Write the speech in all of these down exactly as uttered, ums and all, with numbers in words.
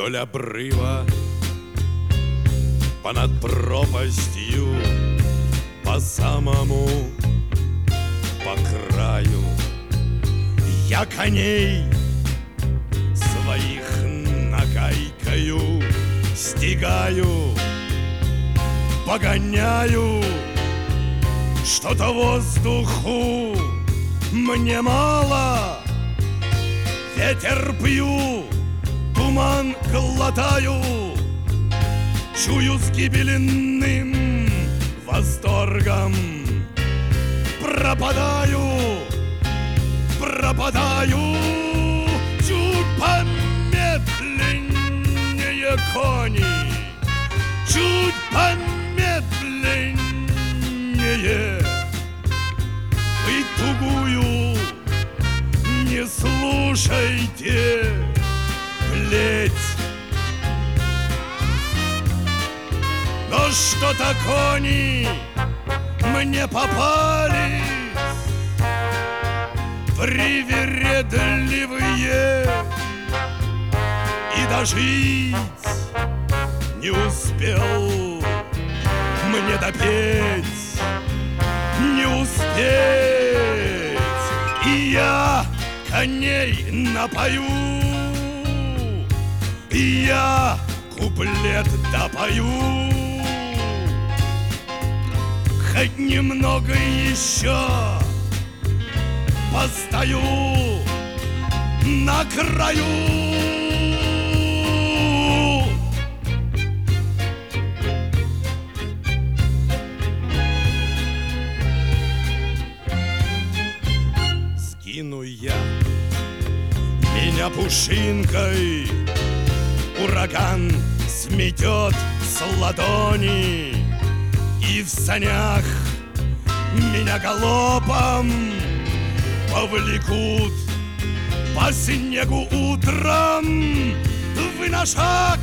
вдоль обрыва, понад пропастью, по самому, по краю. Я коней своих нагайкою стигаю, погоняю. Что-то воздуху мне мало, ветер пью, туман глотаю, чую с гибельным восторгом. Пропадаю, пропадаю, чуть помедленнее кони, чуть помедленнее. Вы тугую не слушайте, плеть. Но что-то кони мне попались привередливые, и дожить не успел мне допеть, не успеть. И я коней напою, и я куплет допою. Хоть немного еще постою на краю. Скину я меня пушинкой, ураган сметет с ладони, и в санях меня галопом повлекут по снегу утром. Вы на шаг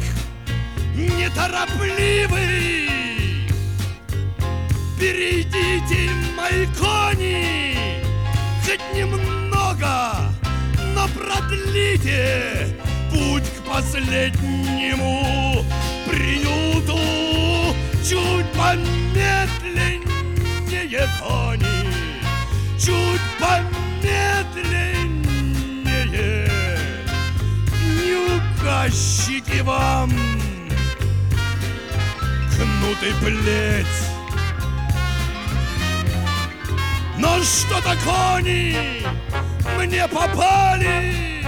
неторопливый, перейдите, мои кони, хоть немного, но продлите путь к последнему приюту. Чуть помедленнее, кони, чуть помедленнее. Не указчики вам кнут и плеть. Но что-то кони мне попали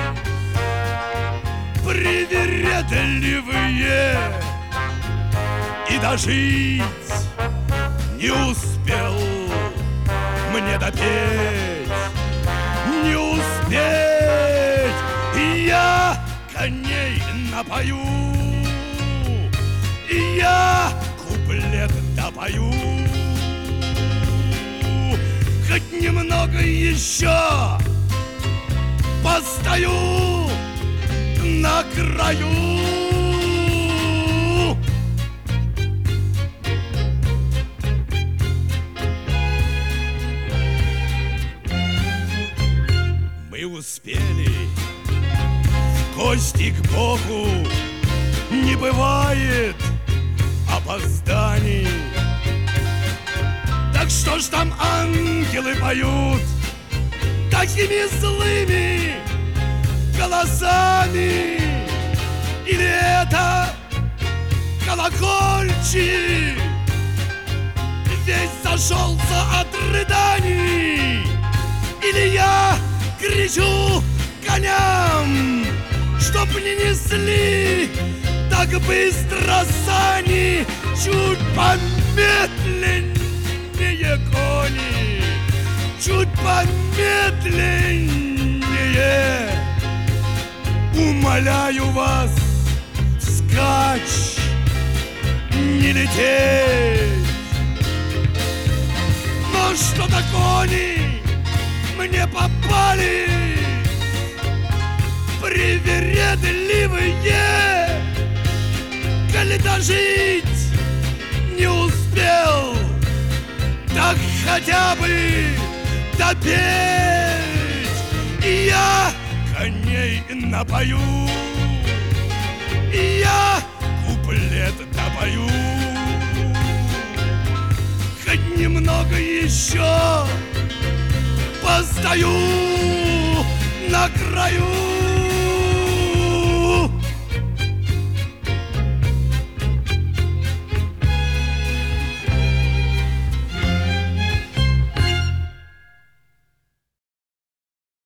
привередливые, и дожить не успел мне допеть, не успеть. И я коней напою, и я куплет допою. Хоть немного еще постою на краю. Мы успели в гости к Богу, не бывает опозданий. Так что ж там ангелы поют такими злыми голосами? Или это колокольчик весь зашелся от рыданий? Или я кричу коням, чтоб не несли так быстро сани? Чуть помедленнее, кони, чуть помедленнее. Умоляю вас, вскачь, не лететь. Но что-то кони мне попали привередливые, коли дожить не успел, так хотя бы допеть. И я коней напою, И я куплет допою. Хоть немного еще постою на краю.